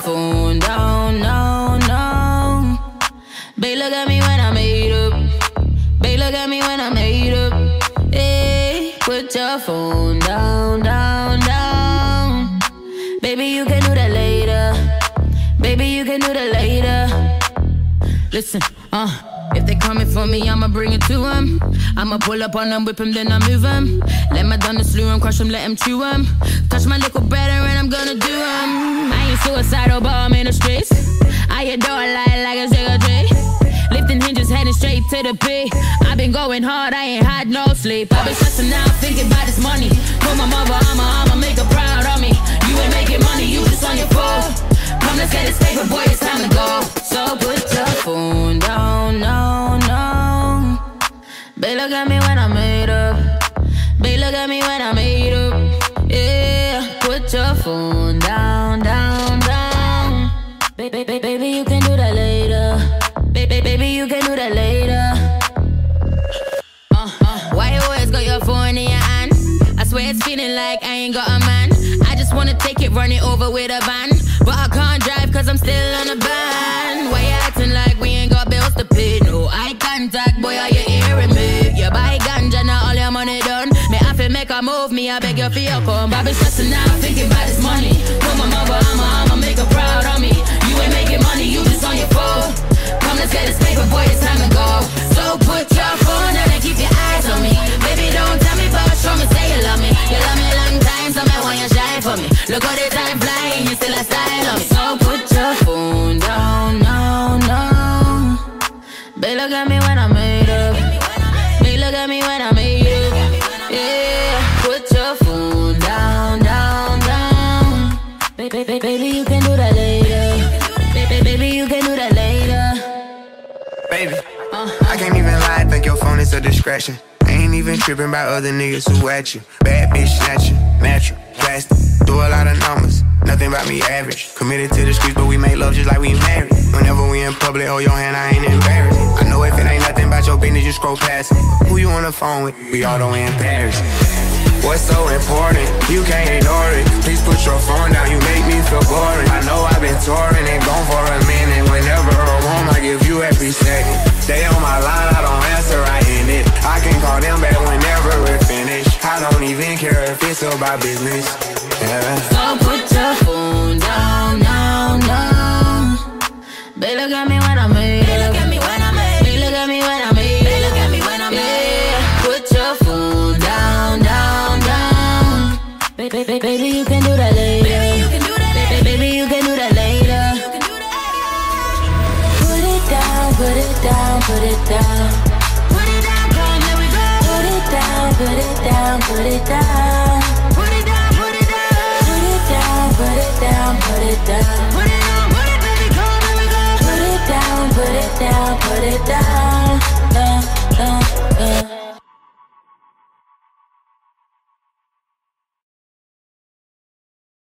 phone down, no, no. Babe, look at me when I made up. Babe, look at me when I made up. Hey, put your phone down, down, down. Baby, you can do that later. Baby, you can do that later. Listen, if they coming for me, I'ma bring it to them. I'ma pull up on them, whip them, then I move them. Let my done the slew them, crush them, let them chew them. Touch my little better and I'm gonna do them. I ain't suicidal, but I'm in the streets. I adore a lie like a cigarette. Lifting hinges, heading straight to the P. I've been going hard, I ain't had no sleep. I've been stressing out, thinking about this money. Told my mother, I'ma make her proud of me. You ain't making money, you just on your phone. Come, let's get this paper, boy, it's time to go. So put your phone down, no, no. Babe, look at me when I made up. Babe, look at me when I made up. Yeah, put your phone down, down, down. Baby, you can do that later. Baby, you can do that later. Why you always got your phone in your hand? I swear it's feeling like I ain't got a man. I just wanna take it, run it over with a van. But I can't drive cause I'm still on the ban. Why you acting like we ain't got bills to pay? No eye contact, boy, are you hearing me? You buy ganja, now all your money done. Me have to make a move, me I beg you for your come. I been stressing out, thinking about this money. Told my mother, I'ma make her proud of me. You ain't making money, you just on your phone. Come, let's get this paper, boy, it's time to go. So put your phone down and keep your eyes on me. Baby, don't tell me, but show me, say you love me. You love me a long time, so I want you shine for me. Look how the time flying, you still a style on me. So put your phone down, no, no. Babe, look at me when I made up. Babe, look at me when I made up. Yeah, put your phone down, down, down. Baby, you can do that later. Baby, you can do that later. Baby, I can't even lie, I think your phone is a distraction. I ain't even tripping by other niggas who at you. Bad bitch snatching, natural, plastic. Do a lot of numbers, nothing about me average. Committed to the streets, but we make love just like we married. Whenever we in public, hold your hand, I ain't embarrassed. I know if it ain't nothing about your business, you scroll past it. Who you on the phone with? We all the way in Paris. What's so important? You can't ignore it. Please put your phone down, you make me feel boring. I know I've been touring and gone for a minute. Whenever I'm home, I give you every second. They on my line, I don't answer, I end it. I can call them back whenever we're finished. I don't even care if it's about business. Yeah. So put your phone down, down, down. Babe, look at me when I made it. Babe, look at me when I made it. Babe, look at me when I made it. Babe, look at me when I made it. Put your phone down, down, down. Baby, you can do that later. Baby, you can do that later. Baby, you can do that later. Put it down, put it down, put it down. Put it down, come, here we go. Put it down, put it down, put it down. Put it down, put it down. Put it down, put it down, put it down. Put it down, put it, baby, come, here we go. Put it down, put it down, put it down.